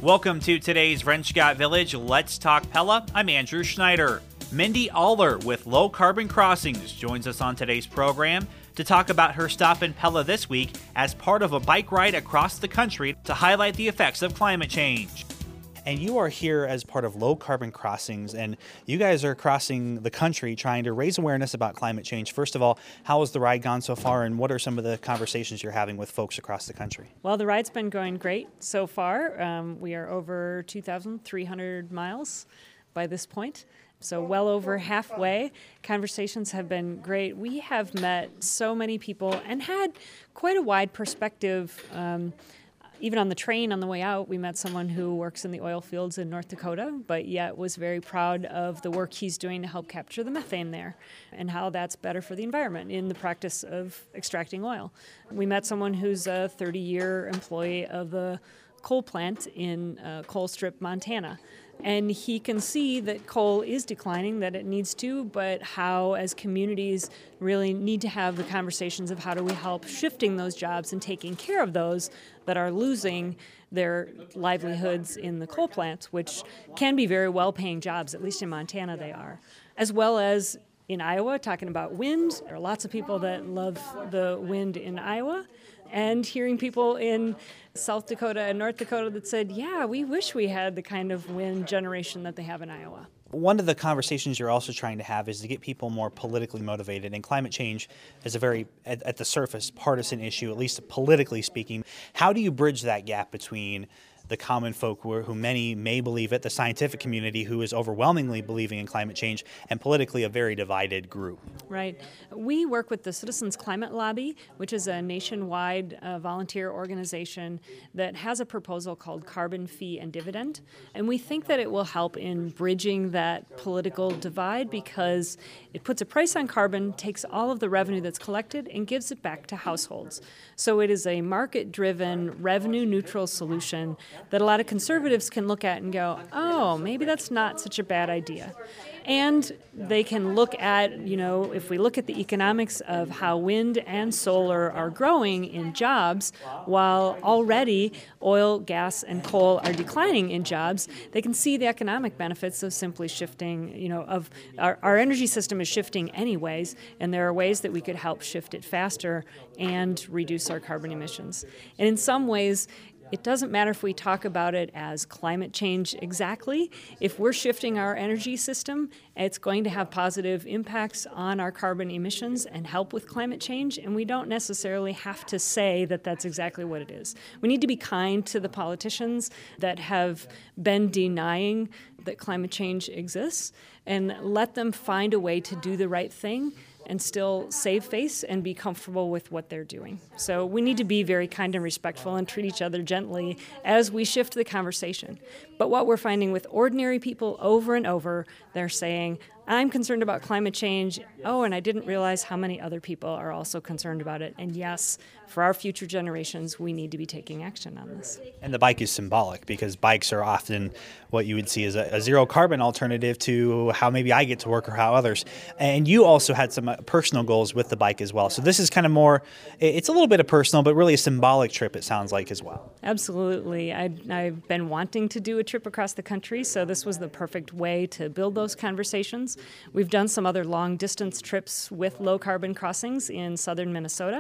Welcome to today's Wrench-Scott Village Let's Talk Pella. I'm Andrew Schneider. Mindy Aller with Low Carbon Crossings joins us on today's program to talk about her stop in Pella this week as part of a bike ride across the country to highlight the effects of climate change. And you are here as part of Low Carbon Crossings, and you guys are crossing the country trying to raise awareness about climate change. First of all, how has the ride gone so far, and what are some of the conversations you're having with folks across the country? Well, the ride's been going great so far. We are over 2,300 miles by this point. So well over halfway. Conversations have been great. We have met so many people and had quite a wide perspective. Even on the train on the way out, we met someone who works in the oil fields in North Dakota, but yet was very proud of the work he's doing to help capture the methane there and how that's better for the environment in the practice of extracting oil. We met someone who's a 30-year employee of the coal plant in Colstrip, Montana. And he can see that coal is declining, that it needs to, but how as communities really need to have the conversations of how do we help shifting those jobs and taking care of those that are losing their livelihoods in the coal plants, which can be very well-paying jobs, at least in Montana they are, as well as in Iowa, talking about wind. There are lots of people that love the wind in Iowa. And hearing people in South Dakota and North Dakota that said, yeah, we wish we had the kind of wind generation that they have in Iowa. One of the conversations you're also trying to have is to get people more politically motivated, and climate change is a very, at the surface, partisan issue, at least politically speaking. How do you bridge that gap between the common folk who many may believe it, the scientific community who is overwhelmingly believing in climate change, and politically a very divided group? Right. We work with the Citizens Climate Lobby, which is a nationwide volunteer organization that has a proposal called Carbon Fee and Dividend. And we think that it will help in bridging that political divide because it puts a price on carbon, takes all of the revenue that's collected, and gives it back to households. So it is a market-driven, revenue-neutral solution that a lot of conservatives can look at and go, oh, maybe that's not such a bad idea. And they can look at, if we look at the economics of how wind and solar are growing in jobs, while already oil, gas, and coal are declining in jobs, they can see the economic benefits of simply shifting, of our energy system is shifting anyways, and there are ways that we could help shift it faster and reduce our carbon emissions. And in some ways, it doesn't matter if we talk about it as climate change exactly. If we're shifting our energy system, it's going to have positive impacts on our carbon emissions and help with climate change, and we don't necessarily have to say that that's exactly what it is. We need to be kind to the politicians that have been denying that climate change exists and let them find a way to do the right thing and still save face and be comfortable with what they're doing. So we need to be very kind and respectful and treat each other gently as we shift the conversation. But what we're finding with ordinary people over and over, they're saying, I'm concerned about climate change. Oh, and I didn't realize how many other people are also concerned about it. And yes, for our future generations, we need to be taking action on this. And the bike is symbolic because bikes are often what you would see as a zero carbon alternative to how maybe I get to work or how others. And you also had some personal goals with the bike as well. So this is kind of more, it's a little bit of personal, but really a symbolic trip, it sounds like, as well. Absolutely. I've been wanting to do a trip across the country, so this was the perfect way to build those conversations. We've done some other long-distance trips with Low Carbon Crossings in southern Minnesota,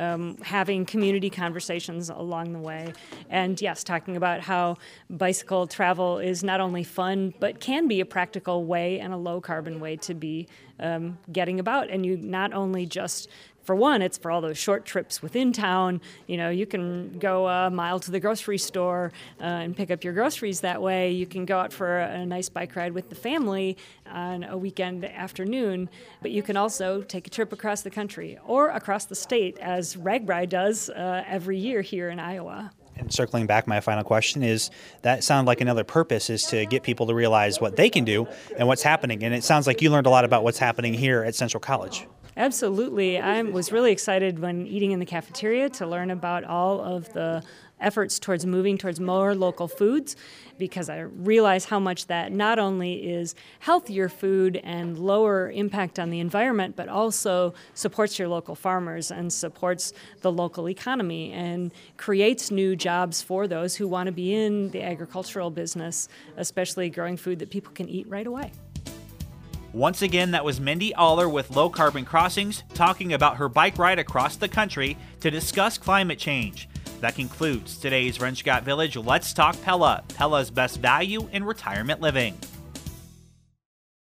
having community conversations along the way. And yes, talking about how bicycle travel is not only fun, but can be a practical way and a low-carbon way to be getting about. And you not only just, for one, it's for all those short trips within town. You can go a mile to the grocery store and pick up your groceries that way. You can go out for a nice bike ride with the family on a weekend afternoon, but you can also take a trip across the country or across the state, as RAGBRAI does every year here in Iowa. And circling back, my final question is, that sounded like another purpose is to get people to realize what they can do and what's happening. And it sounds like you learned a lot about what's happening here at Central College. Absolutely. I was really excited when eating in the cafeteria to learn about all of the efforts towards moving towards more local foods, because I realize how much that not only is healthier food and lower impact on the environment, but also supports your local farmers and supports the local economy and creates new jobs for those who want to be in the agricultural business, especially growing food that people can eat right away. Once again, that was Mindy Aller with Low Carbon Crossings talking about her bike ride across the country to discuss climate change. That concludes today's Wrench Got Village Let's Talk Pella, Pella's best value in retirement living.